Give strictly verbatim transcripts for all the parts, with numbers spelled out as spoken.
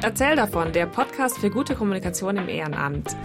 Erzähl davon, der Podcast für gute Kommunikation im Ehrenamt.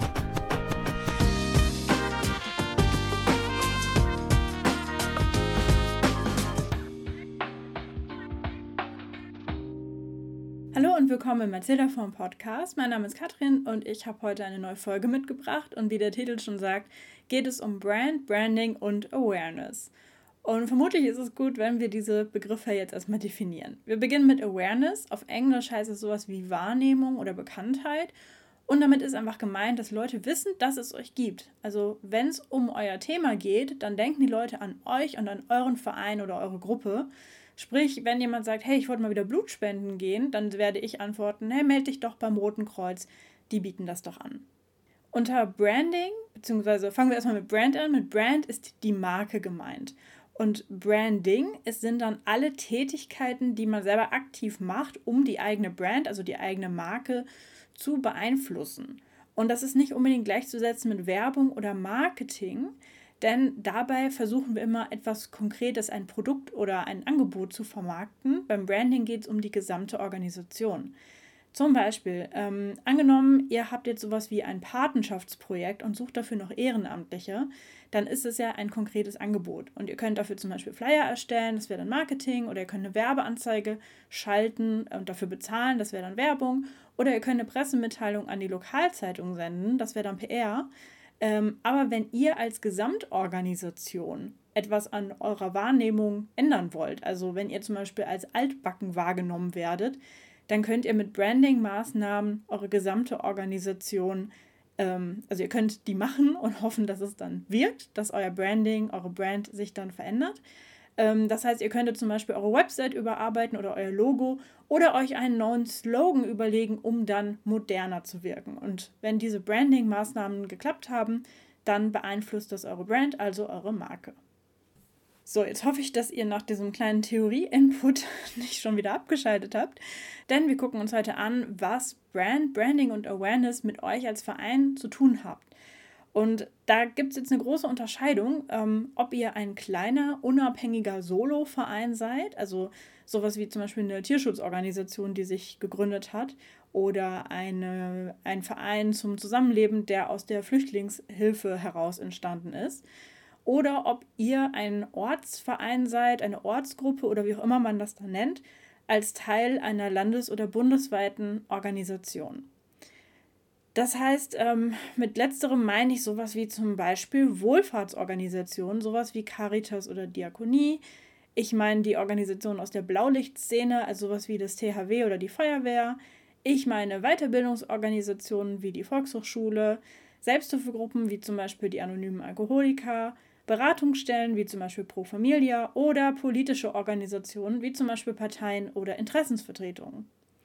Hallo und willkommen im Erzähl davon Podcast. Mein Name ist Katrin und ich habe heute eine neue Folge mitgebracht. Und wie der Titel schon sagt, geht es um Brand, Branding und Awareness. Und vermutlich ist es gut, wenn wir diese Begriffe jetzt erstmal definieren. Wir beginnen mit Awareness. Auf Englisch heißt es sowas wie Wahrnehmung oder Bekanntheit. Und damit ist einfach gemeint, dass Leute wissen, dass es euch gibt. Also wenn es um euer Thema geht, dann denken die Leute an euch und an euren Verein oder eure Gruppe. Sprich, wenn jemand sagt, hey, ich wollte mal wieder Blut spenden gehen, dann werde ich antworten, hey, melde dich doch beim Roten Kreuz, die bieten das doch an. Unter Branding, beziehungsweise fangen wir erstmal mit Brand an, mit Brand ist die Marke gemeint. Und Branding, es sind dann alle Tätigkeiten, die man selber aktiv macht, um die eigene Brand, also die eigene Marke, zu beeinflussen. Und das ist nicht unbedingt gleichzusetzen mit Werbung oder Marketing, denn dabei versuchen wir immer etwas Konkretes, ein Produkt oder ein Angebot zu vermarkten. Beim Branding geht es um die gesamte Organisation. Zum Beispiel, ähm, angenommen, ihr habt jetzt sowas wie ein Patenschaftsprojekt und sucht dafür noch Ehrenamtliche, dann ist es ja ein konkretes Angebot. Und ihr könnt dafür zum Beispiel Flyer erstellen, das wäre dann Marketing, oder ihr könnt eine Werbeanzeige schalten und dafür bezahlen, das wäre dann Werbung, oder ihr könnt eine Pressemitteilung an die Lokalzeitung senden, das wäre dann P R. Ähm, aber wenn ihr als Gesamtorganisation etwas an eurer Wahrnehmung ändern wollt, also wenn ihr zum Beispiel als altbacken wahrgenommen werdet, dann könnt ihr mit Branding-Maßnahmen eure gesamte Organisation, ähm, also ihr könnt die machen und hoffen, dass es dann wirkt, dass euer Branding, eure Brand sich dann verändert. Ähm, das heißt, ihr könntet zum Beispiel eure Website überarbeiten oder euer Logo oder euch einen neuen Slogan überlegen, um dann moderner zu wirken. Und wenn diese Branding-Maßnahmen geklappt haben, dann beeinflusst das eure Brand, also eure Marke. So, jetzt hoffe ich, dass ihr nach diesem kleinen Theorie-Input nicht schon wieder abgeschaltet habt, denn wir gucken uns heute an, was Brand, Branding und Awareness mit euch als Verein zu tun habt. Und da gibt es jetzt eine große Unterscheidung, ähm, ob ihr ein kleiner, unabhängiger Solo-Verein seid, also sowas wie zum Beispiel eine Tierschutzorganisation, die sich gegründet hat, oder eine, ein Verein zum Zusammenleben, der aus der Flüchtlingshilfe heraus entstanden ist. Oder ob ihr ein Ortsverein seid, eine Ortsgruppe oder wie auch immer man das dann nennt, als Teil einer landes- oder bundesweiten Organisation. Das heißt, ähm, mit letzterem meine ich sowas wie zum Beispiel Wohlfahrtsorganisationen, sowas wie Caritas oder Diakonie. Ich meine die Organisation aus der Blaulichtszene, also sowas wie das T H W oder die Feuerwehr. Ich meine Weiterbildungsorganisationen wie die Volkshochschule, Selbsthilfegruppen wie zum Beispiel die Anonymen Alkoholiker, Beratungsstellen wie zum Beispiel Pro Familia oder politische Organisationen wie zum Beispiel Parteien oder Interessensvertretungen.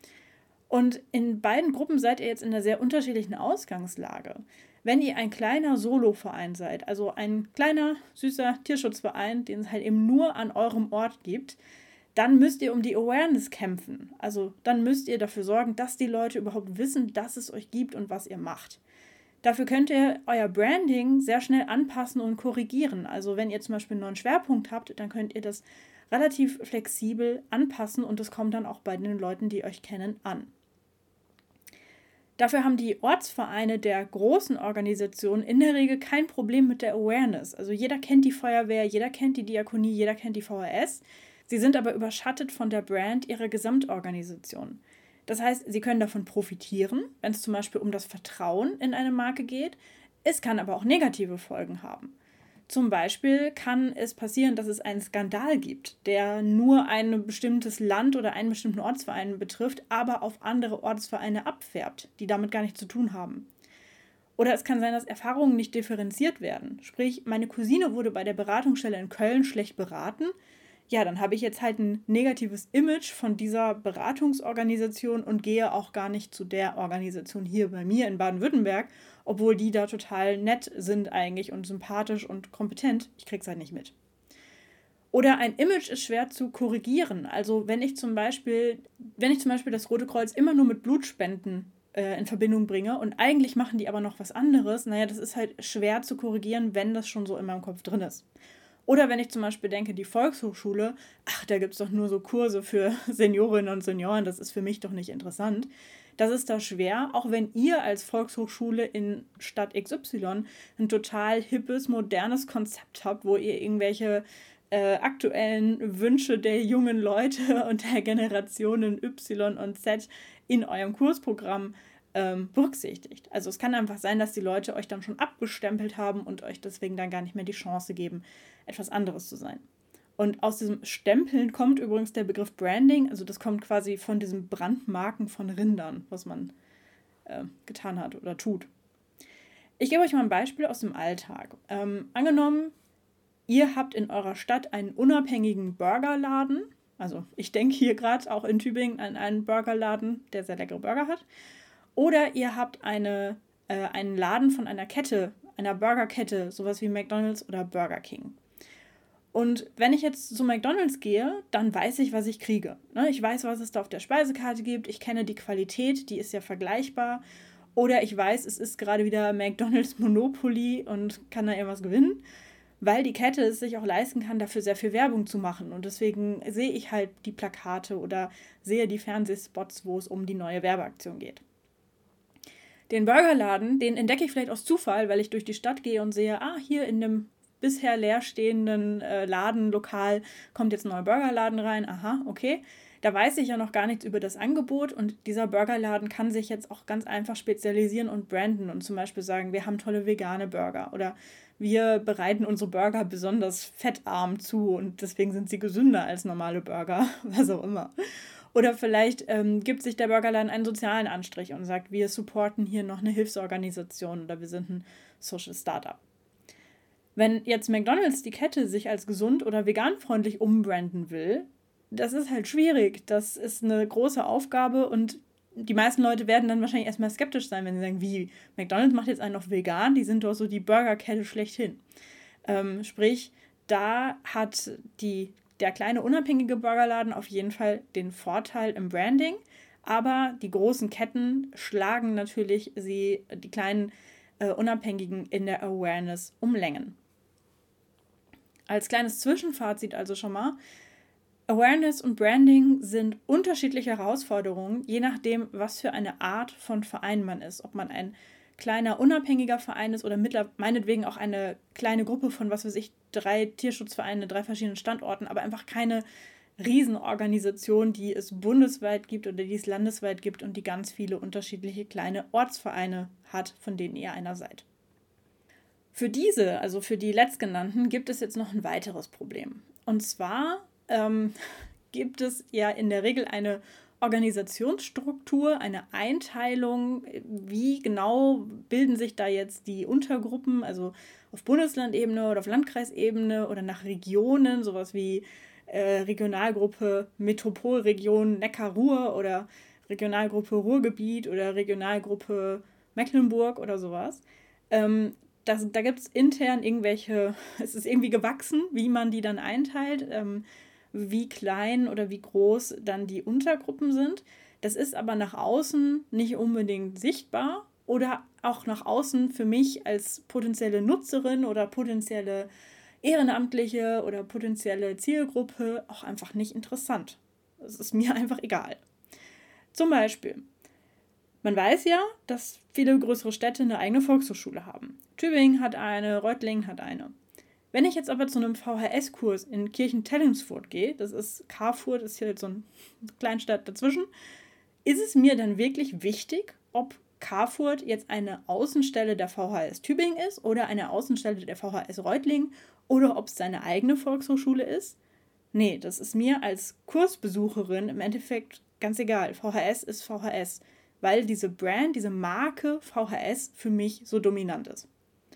Und in beiden Gruppen seid ihr jetzt in einer sehr unterschiedlichen Ausgangslage. Wenn ihr ein kleiner Solo-Verein seid, also ein kleiner, süßer Tierschutzverein, den es halt eben nur an eurem Ort gibt, dann müsst ihr um die Awareness kämpfen. Also dann müsst ihr dafür sorgen, dass die Leute überhaupt wissen, dass es euch gibt und was ihr macht. Dafür könnt ihr euer Branding sehr schnell anpassen und korrigieren. Also wenn ihr zum Beispiel einen neuen Schwerpunkt habt, dann könnt ihr das relativ flexibel anpassen und das kommt dann auch bei den Leuten, die euch kennen, an. Dafür haben die Ortsvereine der großen Organisationen in der Regel kein Problem mit der Awareness. Also jeder kennt die Feuerwehr, jeder kennt die Diakonie, jeder kennt die V H S. Sie sind aber überschattet von der Brand ihrer Gesamtorganisation. Das heißt, sie können davon profitieren, wenn es zum Beispiel um das Vertrauen in eine Marke geht. Es kann aber auch negative Folgen haben. Zum Beispiel kann es passieren, dass es einen Skandal gibt, der nur ein bestimmtes Land oder einen bestimmten Ortsverein betrifft, aber auf andere Ortsvereine abfärbt, die damit gar nichts zu tun haben. Oder es kann sein, dass Erfahrungen nicht differenziert werden. Sprich, meine Cousine wurde bei der Beratungsstelle in Köln schlecht beraten. Ja, dann habe ich jetzt halt ein negatives Image von dieser Beratungsorganisation und gehe auch gar nicht zu der Organisation hier bei mir in Baden-Württemberg, obwohl die da total nett sind eigentlich und sympathisch und kompetent. Ich krieg's halt nicht mit. Oder ein Image ist schwer zu korrigieren. Also wenn ich zum Beispiel, wenn ich zum Beispiel das Rote Kreuz immer nur mit Blutspenden äh, in Verbindung bringe und eigentlich machen die aber noch was anderes, naja, das ist halt schwer zu korrigieren, wenn das schon so in meinem Kopf drin ist. Oder wenn ich zum Beispiel denke, die Volkshochschule, ach, da gibt es doch nur so Kurse für Seniorinnen und Senioren, das ist für mich doch nicht interessant. Das ist da schwer, auch wenn ihr als Volkshochschule in Stadt X Y ein total hippes, modernes Konzept habt, wo ihr irgendwelche äh, aktuellen Wünsche der jungen Leute und der Generationen Y und Z in eurem Kursprogramm ähm, berücksichtigt. Also es kann einfach sein, dass die Leute euch dann schon abgestempelt haben und euch deswegen dann gar nicht mehr die Chance geben, etwas anderes zu sein. Und aus diesem Stempeln kommt übrigens der Begriff Branding, also das kommt quasi von diesem Brandmarken von Rindern, was man äh, getan hat oder tut. Ich gebe euch mal ein Beispiel aus dem Alltag. Ähm, angenommen, ihr habt in eurer Stadt einen unabhängigen Burgerladen, also ich denke hier gerade auch in Tübingen an einen Burgerladen, der sehr leckere Burger hat, oder ihr habt eine, äh, einen Laden von einer Kette, einer Burgerkette, sowas wie McDonald's oder Burger King. Und wenn ich jetzt zu McDonald's gehe, dann weiß ich, was ich kriege. Ich weiß, was es da auf der Speisekarte gibt. Ich kenne die Qualität, die ist ja vergleichbar. Oder ich weiß, es ist gerade wieder McDonald's Monopoly und kann da irgendwas gewinnen, weil die Kette es sich auch leisten kann, dafür sehr viel Werbung zu machen. Und deswegen sehe ich halt die Plakate oder sehe die Fernsehspots, wo es um die neue Werbeaktion geht. Den Burgerladen, den entdecke ich vielleicht aus Zufall, weil ich durch die Stadt gehe und sehe, ah, hier in dem bisher leerstehenden äh, Ladenlokal kommt jetzt ein neuer Burgerladen rein. Aha, okay. Da weiß ich ja noch gar nichts über das Angebot und dieser Burgerladen kann sich jetzt auch ganz einfach spezialisieren und branden und zum Beispiel sagen, wir haben tolle vegane Burger oder wir bereiten unsere Burger besonders fettarm zu und deswegen sind sie gesünder als normale Burger, was auch immer. Oder vielleicht ähm, gibt sich der Burgerladen einen sozialen Anstrich und sagt, wir supporten hier noch eine Hilfsorganisation oder wir sind ein Social Startup. Wenn jetzt McDonald's die Kette sich als gesund oder veganfreundlich umbranden will, das ist halt schwierig. Das ist eine große Aufgabe und die meisten Leute werden dann wahrscheinlich erstmal skeptisch sein, wenn sie sagen, wie, McDonald's macht jetzt einen noch vegan, die sind doch so die Burgerkette schlechthin. Ähm, sprich, da hat die, der kleine unabhängige Burgerladen auf jeden Fall den Vorteil im Branding, aber die großen Ketten schlagen natürlich sie, die kleinen äh, Unabhängigen in der Awareness um Längen. Als kleines Zwischenfazit also schon mal, Awareness und Branding sind unterschiedliche Herausforderungen, je nachdem, was für eine Art von Verein man ist. Ob man ein kleiner, unabhängiger Verein ist oder meinetwegen auch eine kleine Gruppe von, was weiß ich, drei Tierschutzvereinen, drei verschiedenen Standorten, aber einfach keine Riesenorganisation, die es bundesweit gibt oder die es landesweit gibt und die ganz viele unterschiedliche kleine Ortsvereine hat, von denen ihr einer seid. Für diese, also für die letztgenannten, gibt es jetzt noch ein weiteres Problem. Und zwar ähm, gibt es ja in der Regel eine Organisationsstruktur, eine Einteilung, wie genau bilden sich da jetzt die Untergruppen, also auf Bundeslandebene oder auf Landkreisebene oder nach Regionen, sowas wie äh, Regionalgruppe Metropolregion Neckar-Ruhr oder Regionalgruppe Ruhrgebiet oder Regionalgruppe Mecklenburg oder sowas. Ähm, Das, da gibt es intern irgendwelche, es ist irgendwie gewachsen, wie man die dann einteilt, ähm, wie klein oder wie groß dann die Untergruppen sind. Das ist aber nach außen nicht unbedingt sichtbar oder auch nach außen für mich als potenzielle Nutzerin oder potenzielle Ehrenamtliche oder potenzielle Zielgruppe auch einfach nicht interessant. Das ist mir einfach egal. Zum Beispiel, man weiß ja, dass viele größere Städte eine eigene Volkshochschule haben. Tübingen hat eine, Reutlingen hat eine. Wenn ich jetzt aber zu einem V H S-Kurs in Kirchentellungsfurt gehe, das ist Carfurt, das ist hier so eine Kleinstadt dazwischen, ist es mir dann wirklich wichtig, ob Carfurt jetzt eine Außenstelle der V H S Tübingen ist oder eine Außenstelle der V H S Reutlingen oder ob es seine eigene Volkshochschule ist? Nee, das ist mir als Kursbesucherin im Endeffekt ganz egal. V H S ist V H S, weil diese Brand, diese Marke V H S für mich so dominant ist.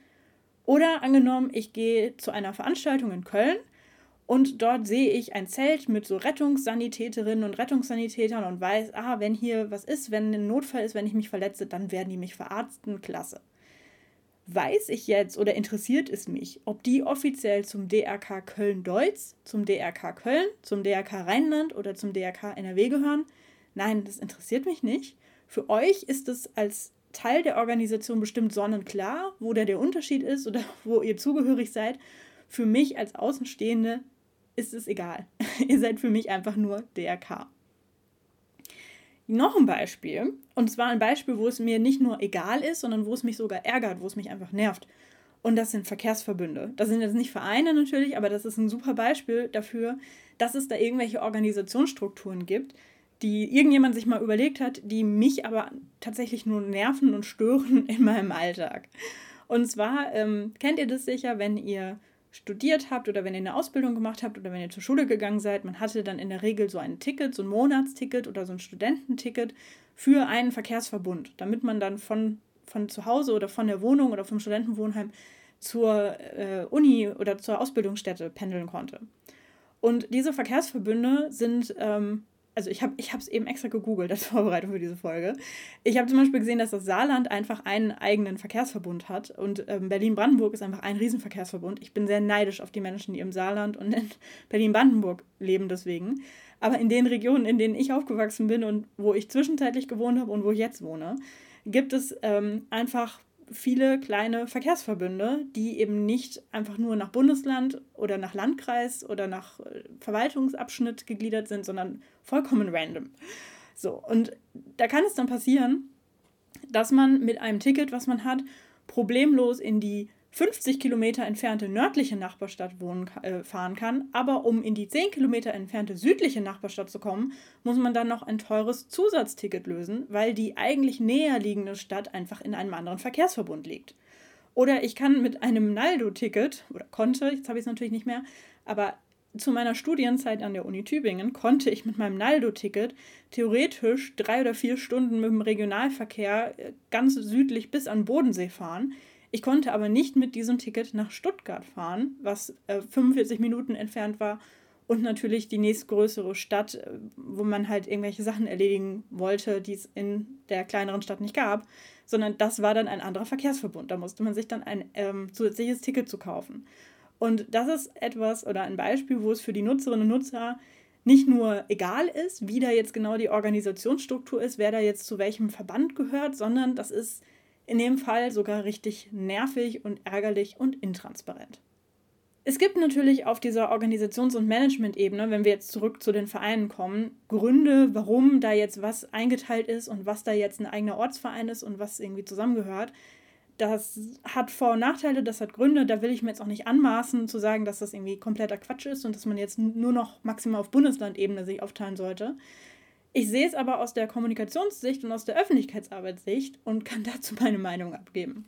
Oder angenommen, ich gehe zu einer Veranstaltung in Köln und dort sehe ich ein Zelt mit so Rettungssanitäterinnen und Rettungssanitätern und weiß, ah, wenn hier was ist, wenn ein Notfall ist, wenn ich mich verletze, dann werden die mich verarzten, klasse. Weiß ich jetzt oder interessiert es mich, ob die offiziell zum D R K Köln-Deutz, zum D R K Köln, zum D R K Rheinland oder zum D R K N R W gehören? Nein, das interessiert mich nicht. Für euch ist es als Teil der Organisation bestimmt sonnenklar, wo da der Unterschied ist oder wo ihr zugehörig seid. Für mich als Außenstehende ist es egal. Ihr seid für mich einfach nur D R K. Noch ein Beispiel, und zwar ein Beispiel, wo es mir nicht nur egal ist, sondern wo es mich sogar ärgert, wo es mich einfach nervt. Und das sind Verkehrsverbünde. Das sind jetzt nicht Vereine natürlich, aber das ist ein super Beispiel dafür, dass es da irgendwelche Organisationsstrukturen gibt, die irgendjemand sich mal überlegt hat, die mich aber tatsächlich nur nerven und stören in meinem Alltag. Und zwar ähm, kennt ihr das sicher, wenn ihr studiert habt oder wenn ihr eine Ausbildung gemacht habt oder wenn ihr zur Schule gegangen seid, man hatte dann in der Regel so ein Ticket, so ein Monatsticket oder so ein Studententicket für einen Verkehrsverbund, damit man dann von, von zu Hause oder von der Wohnung oder vom Studentenwohnheim zur äh, Uni oder zur Ausbildungsstätte pendeln konnte. Und diese Verkehrsverbünde sind, ähm, also ich habe ich habe es eben extra gegoogelt als Vorbereitung für diese Folge. Ich habe zum Beispiel gesehen, dass das Saarland einfach einen eigenen Verkehrsverbund hat und ähm, Berlin-Brandenburg ist einfach ein Riesenverkehrsverbund. Ich bin sehr neidisch auf die Menschen, die im Saarland und in Berlin-Brandenburg leben deswegen. Aber in den Regionen, in denen ich aufgewachsen bin und wo ich zwischenzeitlich gewohnt habe und wo ich jetzt wohne, gibt es ähm, einfach viele kleine Verkehrsverbünde, die eben nicht einfach nur nach Bundesland oder nach Landkreis oder nach Verwaltungsabschnitt gegliedert sind, sondern vollkommen random. So, und da kann es dann passieren, dass man mit einem Ticket, was man hat, problemlos in die fünfzig Kilometer entfernte nördliche Nachbarstadt wohnen, äh, fahren kann, aber um in die zehn Kilometer entfernte südliche Nachbarstadt zu kommen, muss man dann noch ein teures Zusatzticket lösen, weil die eigentlich näher liegende Stadt einfach in einem anderen Verkehrsverbund liegt. Oder ich kann mit einem Naldo-Ticket, oder konnte, jetzt habe ich es natürlich nicht mehr, aber zu meiner Studienzeit an der Uni Tübingen konnte ich mit meinem Naldo-Ticket theoretisch drei oder vier Stunden mit dem Regionalverkehr ganz südlich bis an Bodensee fahren. Ich konnte aber nicht mit diesem Ticket nach Stuttgart fahren, was äh, fünfundvierzig Minuten entfernt war und natürlich die nächstgrößere Stadt, äh, wo man halt irgendwelche Sachen erledigen wollte, die es in der kleineren Stadt nicht gab, sondern das war dann ein anderer Verkehrsverbund. Da musste man sich dann ein ähm, zusätzliches Ticket zu kaufen. Und das ist etwas oder ein Beispiel, wo es für die Nutzerinnen und Nutzer nicht nur egal ist, wie da jetzt genau die Organisationsstruktur ist, wer da jetzt zu welchem Verband gehört, sondern das ist in dem Fall sogar richtig nervig und ärgerlich und intransparent. Es gibt natürlich auf dieser Organisations- und Management-Ebene, wenn wir jetzt zurück zu den Vereinen kommen, Gründe, warum da jetzt was eingeteilt ist und was da jetzt ein eigener Ortsverein ist und was irgendwie zusammengehört. Das hat Vor- und Nachteile, das hat Gründe, da will ich mir jetzt auch nicht anmaßen zu sagen, dass das irgendwie kompletter Quatsch ist und dass man jetzt nur noch maximal auf Bundeslandebene sich aufteilen sollte. Ich sehe es aber aus der Kommunikationssicht und aus der Öffentlichkeitsarbeitssicht und kann dazu meine Meinung abgeben.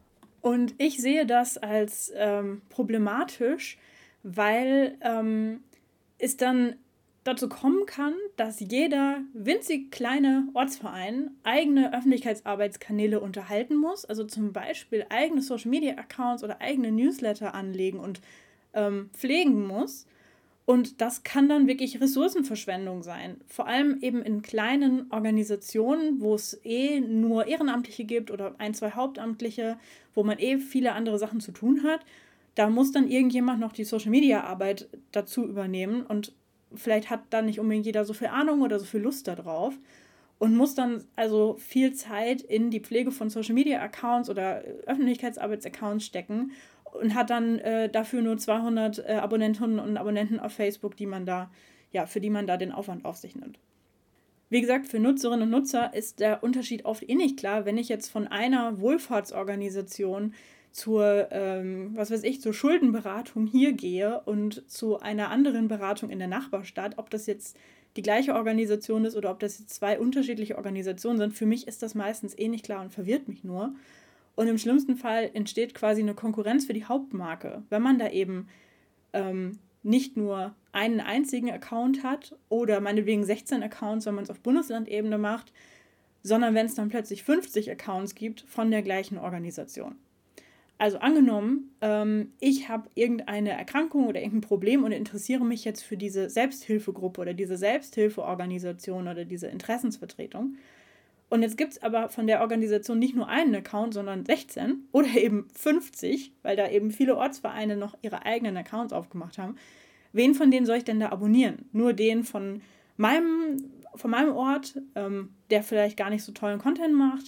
Und ich sehe das als ähm, problematisch, weil ähm, es dann dazu kommen kann, dass jeder winzig kleine Ortsverein eigene Öffentlichkeitsarbeitskanäle unterhalten muss, also zum Beispiel eigene Social-Media-Accounts oder eigene Newsletter anlegen und ähm, pflegen muss. Und das kann dann wirklich Ressourcenverschwendung sein. Vor allem eben in kleinen Organisationen, wo es eh nur Ehrenamtliche gibt oder ein, zwei Hauptamtliche, wo man eh viele andere Sachen zu tun hat. Da muss dann irgendjemand noch die Social-Media-Arbeit dazu übernehmen und vielleicht hat dann nicht unbedingt jeder so viel Ahnung oder so viel Lust darauf und muss dann also viel Zeit in die Pflege von Social-Media-Accounts oder Öffentlichkeitsarbeits-Accounts stecken und hat dann äh, dafür nur zweihundert äh, Abonnentinnen und Abonnenten auf Facebook, die man da, ja, für die man da den Aufwand auf sich nimmt. Wie gesagt, für Nutzerinnen und Nutzer ist der Unterschied oft eh nicht klar, wenn ich jetzt von einer Wohlfahrtsorganisation zur, ähm, was weiß ich, zur Schuldenberatung hier gehe und zu einer anderen Beratung in der Nachbarstadt, ob das jetzt die gleiche Organisation ist oder ob das jetzt zwei unterschiedliche Organisationen sind. Für mich ist das meistens eh nicht klar und verwirrt mich nur. Und im schlimmsten Fall entsteht quasi eine Konkurrenz für die Hauptmarke, wenn man da eben ähm, nicht nur einen einzigen Account hat oder meinetwegen sechzehn Accounts, wenn man es auf Bundeslandebene macht, sondern wenn es dann plötzlich fünfzig Accounts gibt von der gleichen Organisation. Also angenommen, ähm, ich habe irgendeine Erkrankung oder irgendein Problem und interessiere mich jetzt für diese Selbsthilfegruppe oder diese Selbsthilfeorganisation oder diese Interessensvertretung. Und jetzt gibt es aber von der Organisation nicht nur einen Account, sondern sechzehn oder eben fünfzig, weil da eben viele Ortsvereine noch ihre eigenen Accounts aufgemacht haben. Wen von denen soll ich denn da abonnieren? Nur den von meinem, von meinem Ort, ähm, der vielleicht gar nicht so tollen Content macht?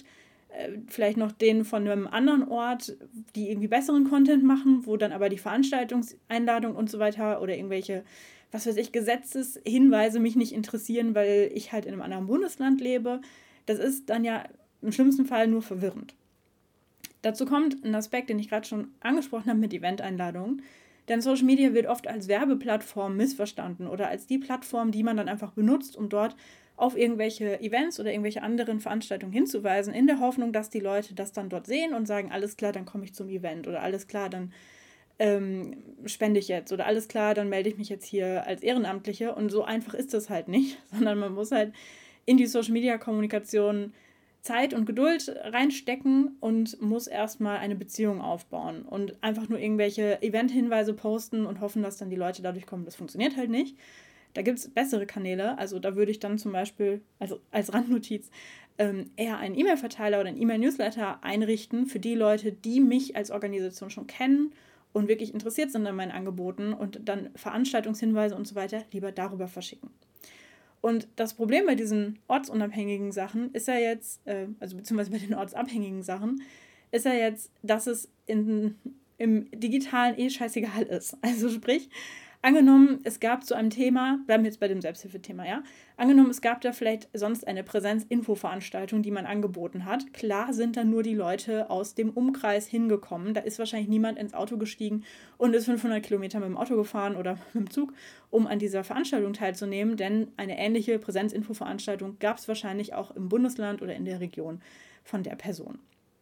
äh, vielleicht noch den von einem anderen Ort, die irgendwie besseren Content machen, wo dann aber die Veranstaltungseinladung und so weiter oder irgendwelche, was weiß ich, Gesetzeshinweise mich nicht interessieren, weil ich halt in einem anderen Bundesland lebe. Das ist dann ja im schlimmsten Fall nur verwirrend. Dazu kommt ein Aspekt, den ich gerade schon angesprochen habe mit Eventeinladungen. Denn Social Media wird oft als Werbeplattform missverstanden oder als die Plattform, die man dann einfach benutzt, um dort auf irgendwelche Events oder irgendwelche anderen Veranstaltungen hinzuweisen, in der Hoffnung, dass die Leute das dann dort sehen und sagen, alles klar, dann komme ich zum Event oder alles klar, dann ähm, spende ich jetzt oder alles klar, dann melde ich mich jetzt hier als Ehrenamtliche. Und so einfach ist das halt nicht, sondern man muss halt in die Social Media Kommunikation Zeit und Geduld reinstecken und muss erstmal eine Beziehung aufbauen und einfach nur irgendwelche Event-Hinweise posten und hoffen, dass dann die Leute dadurch kommen. Das funktioniert halt nicht. Da gibt es bessere Kanäle. Also da würde ich dann zum Beispiel, also als Randnotiz, ähm, eher einen E-Mail-Verteiler oder einen E-Mail-Newsletter einrichten für die Leute, die mich als Organisation schon kennen und wirklich interessiert sind an meinen Angeboten und dann Veranstaltungshinweise und so weiter lieber darüber verschicken. Und das Problem bei diesen ortsunabhängigen Sachen ist ja jetzt, äh, also beziehungsweise bei den ortsabhängigen Sachen, ist ja jetzt, dass es in, im Digitalen eh scheißegal ist. Also sprich, angenommen, es gab zu einem Thema, bleiben wir jetzt bei dem Selbsthilfethema, ja, angenommen, es gab da vielleicht sonst eine Präsenz-Info-Veranstaltung, die man angeboten hat. Klar sind dann nur die Leute aus dem Umkreis hingekommen. Da ist wahrscheinlich niemand ins Auto gestiegen und ist fünfhundert Kilometer mit dem Auto gefahren oder mit dem Zug, um an dieser Veranstaltung teilzunehmen, denn eine ähnliche Präsenz-Info-Veranstaltung gab es wahrscheinlich auch im Bundesland oder in der Region von der Person.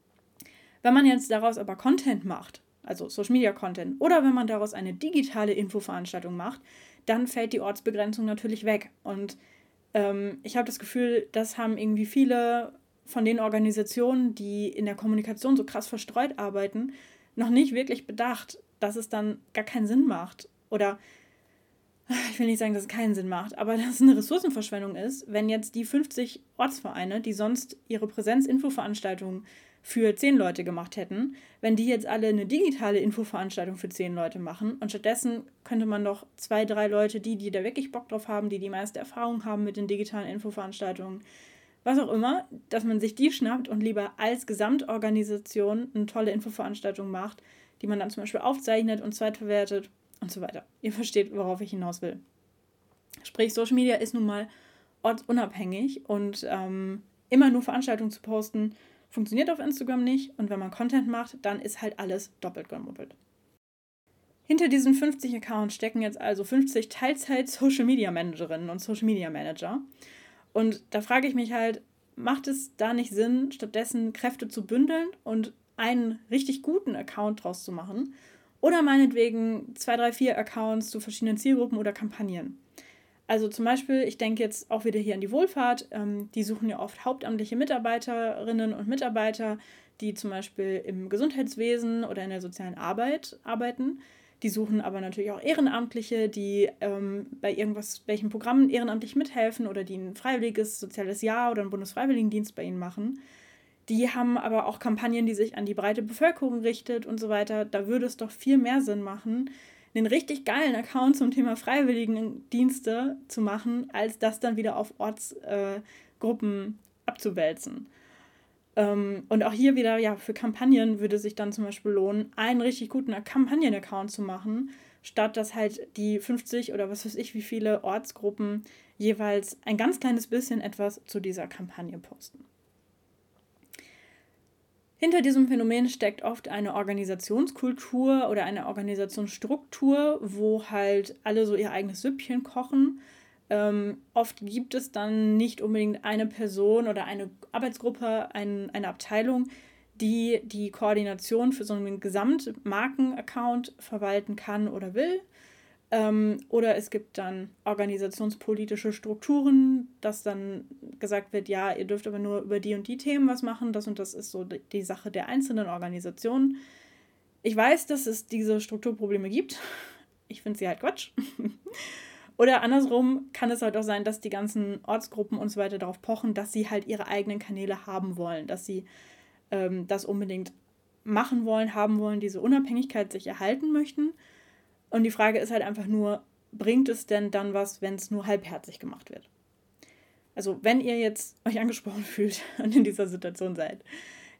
Wenn man jetzt daraus aber Content macht, also Social Media Content, oder wenn man daraus eine digitale Infoveranstaltung macht, dann fällt die Ortsbegrenzung natürlich weg. Und ähm, ich habe das Gefühl, das haben irgendwie viele von den Organisationen, die in der Kommunikation so krass verstreut arbeiten, noch nicht wirklich bedacht, dass es dann gar keinen Sinn macht. Oder ich will nicht sagen, dass es keinen Sinn macht, aber dass es eine Ressourcenverschwendung ist, wenn jetzt die fünfzig Ortsvereine, die sonst ihre Präsenz-Infoveranstaltungen für zehn Leute gemacht hätten, wenn die jetzt alle eine digitale Infoveranstaltung für zehn Leute machen und stattdessen könnte man doch zwei, drei Leute, die, die da wirklich Bock drauf haben, die die meiste Erfahrung haben mit den digitalen Infoveranstaltungen, was auch immer, dass man sich die schnappt und lieber als Gesamtorganisation eine tolle Infoveranstaltung macht, die man dann zum Beispiel aufzeichnet und zweitverwertet und so weiter. Ihr versteht, worauf ich hinaus will. Sprich, Social Media ist nun mal ortsunabhängig und ähm, immer nur Veranstaltungen zu posten, funktioniert auf Instagram nicht und wenn man Content macht, dann ist halt alles doppelt gemoppelt. Hinter diesen fünfzig Accounts stecken jetzt also fünfzig Teilzeit-Social-Media-Managerinnen und Social-Media-Manager. Und da frage ich mich halt, macht es da nicht Sinn, stattdessen Kräfte zu bündeln und einen richtig guten Account draus zu machen? Oder meinetwegen zwei, drei, vier Accounts zu verschiedenen Zielgruppen oder Kampagnen? Also zum Beispiel, ich denke jetzt auch wieder hier an die Wohlfahrt, ähm, die suchen ja oft hauptamtliche Mitarbeiterinnen und Mitarbeiter, die zum Beispiel im Gesundheitswesen oder in der sozialen Arbeit arbeiten. Die suchen aber natürlich auch Ehrenamtliche, die ähm, bei irgendwas, welchen Programmen ehrenamtlich mithelfen oder die ein freiwilliges soziales Jahr oder einen Bundesfreiwilligendienst bei ihnen machen. Die haben aber auch Kampagnen, die sich an die breite Bevölkerung richtet und so weiter. Da würde es doch viel mehr Sinn machen, einen richtig geilen Account zum Thema Freiwilligendienste zu machen, als das dann wieder auf Ortsgruppen äh, abzuwälzen. Ähm, und auch hier wieder, ja, für Kampagnen würde sich dann zum Beispiel lohnen, einen richtig guten Kampagnen-Account zu machen, statt dass halt die fünfzig oder was weiß ich, wie viele Ortsgruppen jeweils ein ganz kleines bisschen etwas zu dieser Kampagne posten. Hinter diesem Phänomen steckt oft eine Organisationskultur oder eine Organisationsstruktur, wo halt alle so ihr eigenes Süppchen kochen. Ähm, oft gibt es dann nicht unbedingt eine Person oder eine Arbeitsgruppe, ein, eine Abteilung, die die Koordination für so einen Gesamtmarken-Account verwalten kann oder will. Ähm, oder es gibt dann organisationspolitische Strukturen, dass dann gesagt wird, ja, ihr dürft aber nur über die und die Themen was machen, das und das ist so die Sache der einzelnen Organisationen. Ich weiß, dass es diese Strukturprobleme gibt. Ich finde sie halt Quatsch. Oder andersrum kann es halt auch sein, dass die ganzen Ortsgruppen und so weiter darauf pochen, dass sie halt ihre eigenen Kanäle haben wollen, dass sie ähm, das unbedingt machen wollen, haben wollen, diese Unabhängigkeit sich erhalten möchten. Und die Frage ist halt einfach nur, bringt es denn dann was, wenn es nur halbherzig gemacht wird? Also wenn ihr jetzt euch angesprochen fühlt und in dieser Situation seid,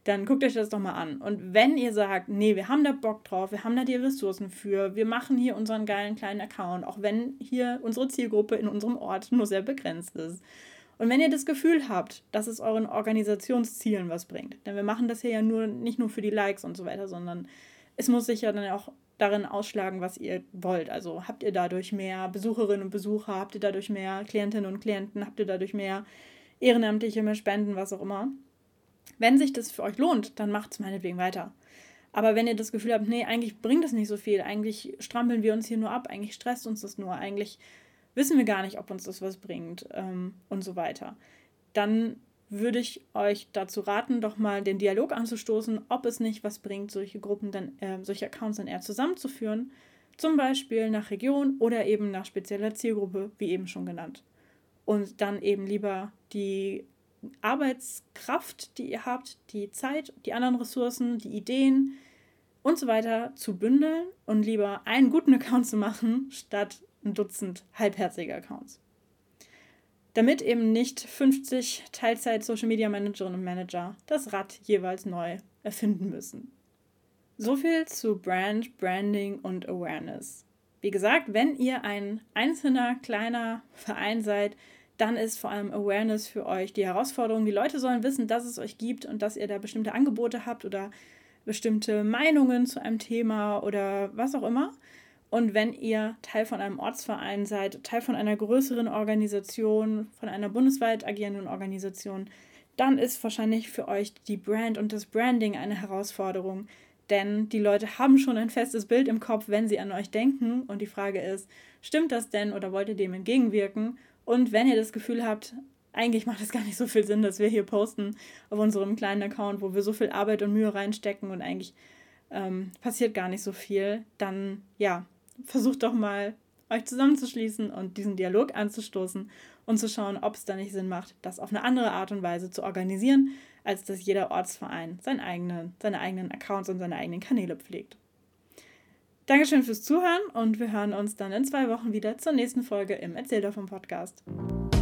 dann guckt euch das doch mal an. Und wenn ihr sagt, nee, wir haben da Bock drauf, wir haben da die Ressourcen für, wir machen hier unseren geilen kleinen Account, auch wenn hier unsere Zielgruppe in unserem Ort nur sehr begrenzt ist. Und wenn ihr das Gefühl habt, dass es euren Organisationszielen was bringt, denn wir machen das hier ja nur nicht nur für die Likes und so weiter, sondern es muss sich ja dann auch darin ausschlagen, was ihr wollt. Also habt ihr dadurch mehr Besucherinnen und Besucher, habt ihr dadurch mehr Klientinnen und Klienten, habt ihr dadurch mehr Ehrenamtliche, mehr Spenden, was auch immer. Wenn sich das für euch lohnt, dann macht es meinetwegen weiter. Aber wenn ihr das Gefühl habt, nee, eigentlich bringt das nicht so viel, eigentlich strampeln wir uns hier nur ab, eigentlich stresst uns das nur, eigentlich wissen wir gar nicht, ob uns das was bringt ähm, und so weiter, dann würde ich euch dazu raten, doch mal den Dialog anzustoßen, ob es nicht was bringt, solche Gruppen dann, äh, solche Accounts dann eher zusammenzuführen, zum Beispiel nach Region oder eben nach spezieller Zielgruppe, wie eben schon genannt. Und dann eben lieber die Arbeitskraft, die ihr habt, die Zeit, die anderen Ressourcen, die Ideen und so weiter zu bündeln und lieber einen guten Account zu machen, statt ein Dutzend halbherzige Accounts. Damit eben nicht fünfzig Teilzeit-Social-Media-Managerinnen und Manager das Rad jeweils neu erfinden müssen. So viel zu Brand, Branding und Awareness. Wie gesagt, wenn ihr ein einzelner, kleiner Verein seid, dann ist vor allem Awareness für euch die Herausforderung. Die Leute sollen wissen, dass es euch gibt und dass ihr da bestimmte Angebote habt oder bestimmte Meinungen zu einem Thema oder was auch immer. Und wenn ihr Teil von einem Ortsverein seid, Teil von einer größeren Organisation, von einer bundesweit agierenden Organisation, dann ist wahrscheinlich für euch die Brand und das Branding eine Herausforderung. Denn die Leute haben schon ein festes Bild im Kopf, wenn sie an euch denken. Und die Frage ist, stimmt das denn oder wollt ihr dem entgegenwirken? Und wenn ihr das Gefühl habt, eigentlich macht es gar nicht so viel Sinn, dass wir hier posten auf unserem kleinen Account, wo wir so viel Arbeit und Mühe reinstecken und eigentlich ähm, passiert gar nicht so viel, dann ja, versucht doch mal, euch zusammenzuschließen und diesen Dialog anzustoßen und zu schauen, ob es da nicht Sinn macht, das auf eine andere Art und Weise zu organisieren, als dass jeder Ortsverein seinen eigenen, seine eigenen Accounts und seine eigenen Kanäle pflegt. Dankeschön fürs Zuhören und wir hören uns dann in zwei Wochen wieder zur nächsten Folge im Erzähl davon Podcast.